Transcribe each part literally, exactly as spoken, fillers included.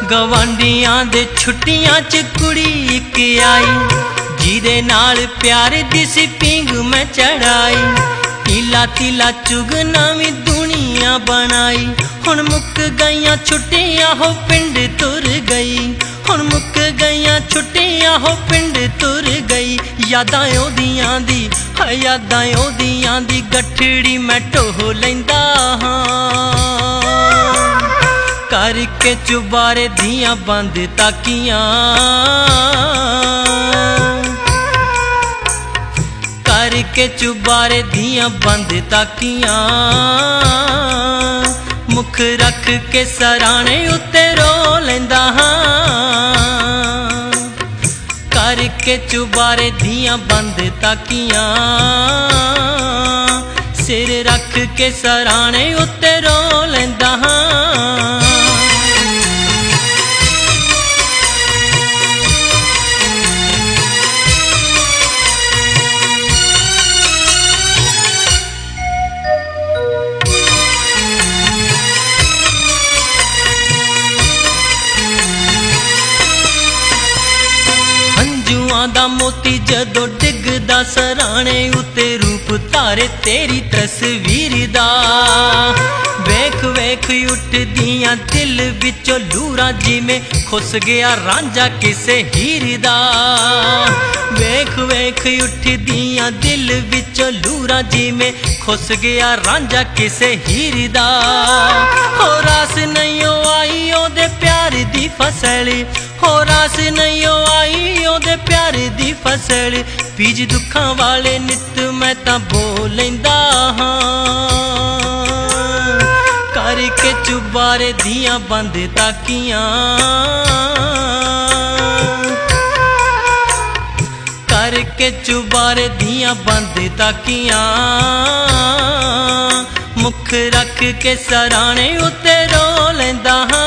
गवांडियां दे छुट्टियां च कुड़ी इक आई, जिदे नाल प्यार दी सी पींग मैं चढ़ाई। तीला तीला चुग नवीं दुनिया बनाई, हुण मुक गईयां छुट्टियां हो पिंड तुर गई। हुण मुक गईयां छुट्टियां हो पिंड तुर गई। यादां ओदियां दी हाय यादां ओदियां दी गठड़ी मैं ढोह लैंदा हां। करके चुबारे दियां बंद ताकियां, करके चुबारे दियां बंद ताकियां। मुख रख के सराणे उत्ते रो लैंदा हां। करके चुबारे दियां बंद ताकियां, सिर रख के सराणे उत्ते रो लैंदा हां। दा मोती जदों डिगदा सराणे उत्ते रूप तारे तेरी तस्वीर दा। वेख वेख उठदियां दिल विचों लूरां जिवें खुस गया रांझा किसे हीर दा। वेख वेख उठदियां दिल विचों लूरां जिवें खुस गया रांझा किसे हीर दा। हो रास नहीं आई ओदे प्यार दी फसल, हो रास नहीं आई ओदे प्यार दी फसल। बीज दुखां वाले नित मैं तां बो लैंदा हां। करके चुबारे दियां बंद ताकियां, करके चुबारे दियां बंद ताकियां। मुख रख के सराणे उत्ते रो लैंदा हां।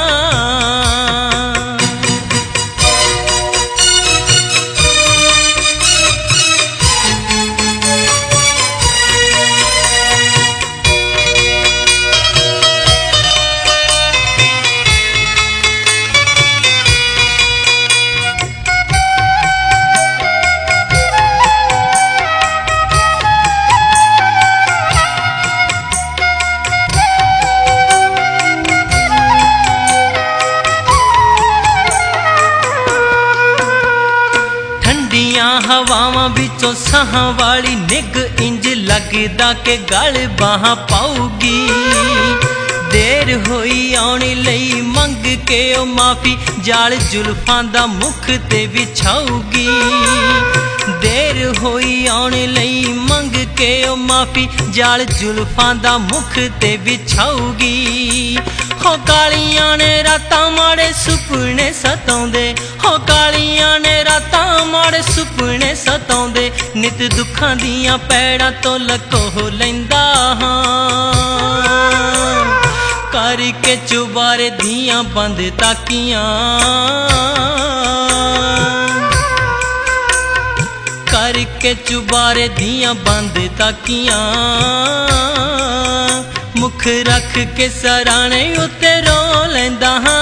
हवावां विचों साहां वाली निग इंज लगदा के गल बाहां पाऊगी। देर होई आने लई मंग के ओ माफी जाल जुल्फां दा मुख ते बिछाऊगी। देर होई आने लई मंग के ओ माफी जाल जुल्फां दा मुख ते बिछाऊगी। हो कालियां ने रातां माड़े सुपने सताउंदे, हो कालियां ने रातां माड़े सुपने सताउंदे। नित दुखां दियां पैड़ां तो लकोह लैंदा हां। करके चुबारे दियां बंद ताकियां, करके चुबारे दियां बंद ताकियां। मुख रख के सराणे उत्ते रो लैंदा हां।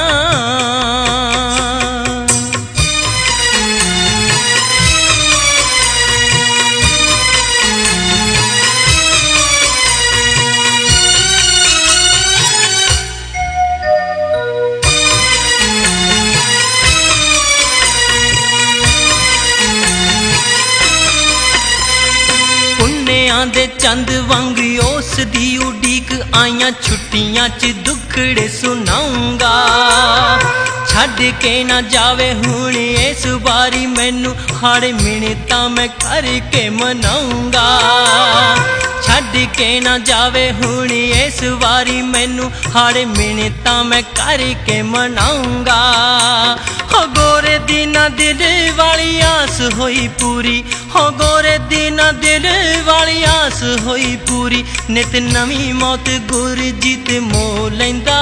दे चंद वांग उस दी उडीक आईयां छुट्टियां च दुखड़े सुनाऊंगा। छड़ के ना जावे हुण इस बारी मैनू हाड़ मिन्नतां मैं करके मनाऊंगा। छड़ के ना जावे हुण इस बारी मैनू हाड़ मिन्नतां मैं करके मनाऊंगा। हो गोरे दी ना दिल वाली आस होई पूरी, हो गोरे दी ना दिल वाली आस होई पूरी। नित नवीं मौत गुरजीत मोह लैंदा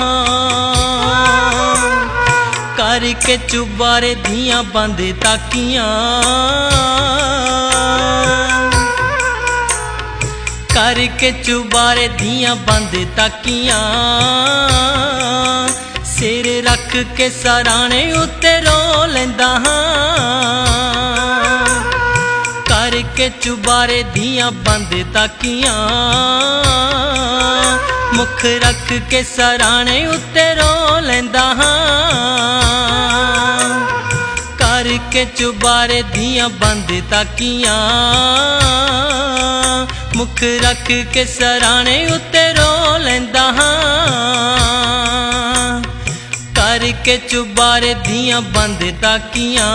हां। करके चुबारे दियां बंद ताकियां, करके चुबारे दियां बंद ताकियां। सिर रख रख के सराणे उत्ते रो लैंदा हां करके चुबारे दियां बंद ताकियां मुख रख के सराणे उत्ते रो लैंदा हां करके चुबारे दियां बंद ताकियां मुख रख के सराणे उत्ते रो लैंदा हां करके चुबारे दियां बंद ताकियां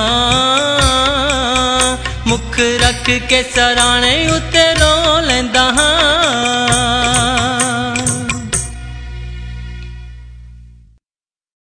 मुख रख के सराणे उत्ते रो लैंदा हां।